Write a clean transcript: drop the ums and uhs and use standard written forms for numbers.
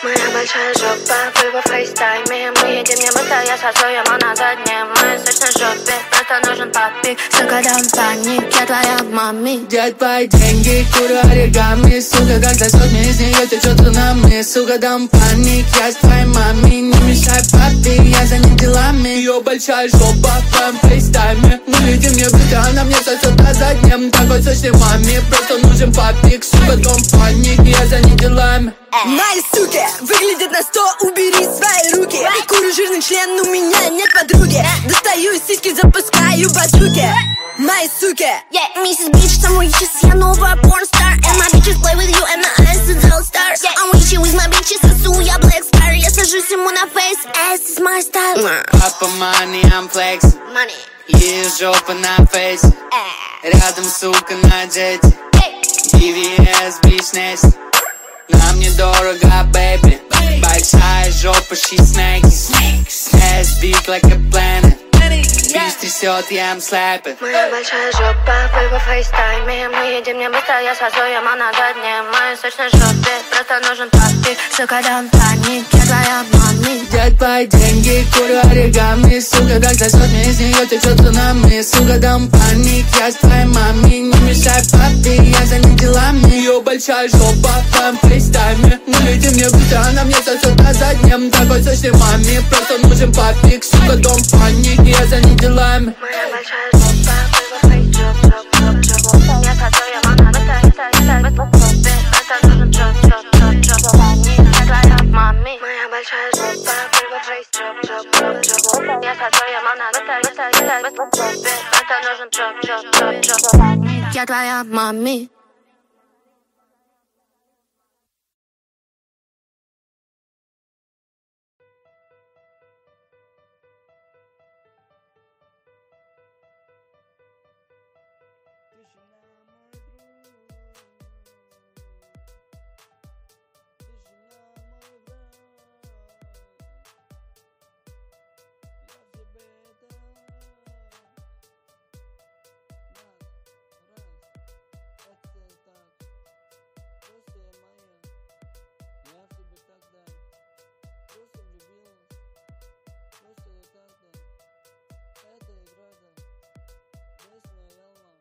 Моя большая жопа, вы во фейстайме. Мы едем не быстро, я со своим, на заднем. Мы в сочной жопе, просто нужен папик. Сука, дам паник, я твоя мами. Я твои деньги, курю оригами. Сука, когда сотни из нее течет лунами. Сука, дам паник, я с твоей мамой. Не мешай папе, я занят делами. Ее большая жопа в твоем фейстайме. Мы едем не быстро, она мне сосет на заднем. Такой сочной маме, просто нужен папик. Сука, дам паник, я занят делами. Мои суки выглядят на 100, убери свои руки. Курю жирный член, у меня нет подруги. Достаю из сиськи, запускаю базуки. Мои суки. Mrs. Bitch, some riches, я новая порнстар. And my bitches play with you, and my ass is all stars. I'm with you, with my bitches, сосу, я black star. Я сажусь ему на face, ass is my style. Папа money, I'm flexing. Ее жопа на фейсе. Рядом, сука, на джете. BVS, bitch, nasty. Нам недорого, baby. Большая жопа, she snaky. Ass big like a planet. Бич трясет, я am slapping. Моя большая жопа, вы во фейстайме. Мы едем не быстро, я со своим, на заднем. Мы в сочной жопе, просто нужен папик. Сука, дам паник, я твоя мами. Я твои деньги, курю оригами. Сука, когда сотни из нее течет лунами. Сука, дам паник, я с твоей мамой. Не мешай папе, я занят делами. Ее большая жопа в твоем фейстайме. Мы летим не быстро, она мне сосет на заднем. Такой сочной маме, просто нужен папик. Сука, дам паник, я занят делами. Моя большая жопа, вы во фейстайме. Я со своим, на быстро, просто нужен папик. Я твоя мами. Моя большая жопа, вы во фейстайме. Я со своим, на быстро, просто нужен папик. Я твоя мами.